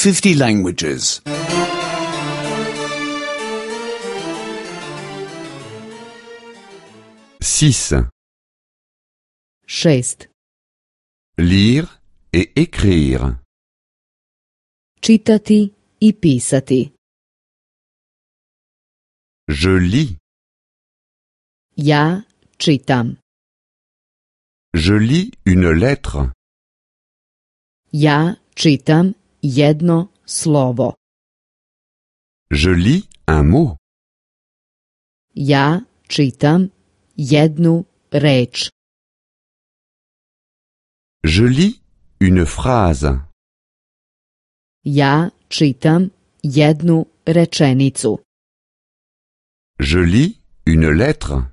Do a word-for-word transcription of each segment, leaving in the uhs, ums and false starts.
fifty languages. six. Šest. Lire et écrire. Čitati i pisati. Je lis. Ja čitam. Je lis une lettre. Ja čitam jedno slovo. Je lis un mot. Ja čitam jednu reč. Je lis une phrase. Ja čitam jednu rečenicu. Je lis une lettre.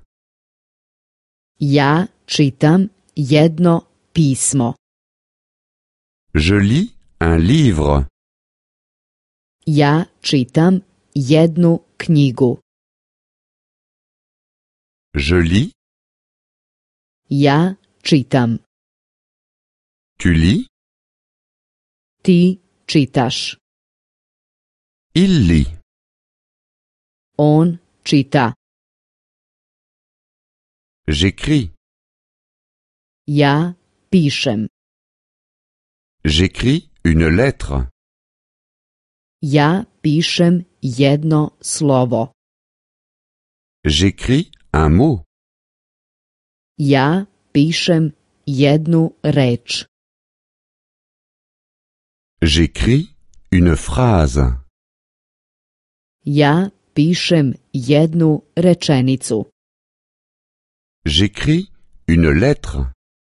Ja čitam jedno pismo. Je lis un livre. Ja čitam jednu knjigu. Je lis. Ja čitam. Tu lis. Ti čitaš. Il lit. On čita. J'écris. Ja pišem. J'écris une lettre. Ja pišem jedno slovo. J'écris un mot. Ja pišem jednu reč. J'écris une phrase. Ja pišem jednu rečenicu. J'écris une lettre.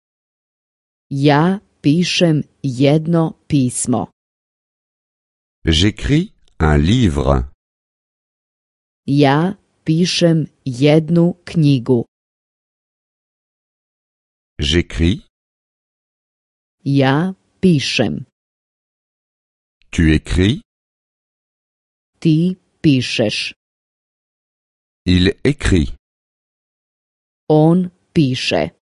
Ja pišem jedno pismo. J'écris un livre. Ja pišem jednu knjigu. J'écris. Ja pišem. Tu écris. Ti pišeš. Il écrit. On piše.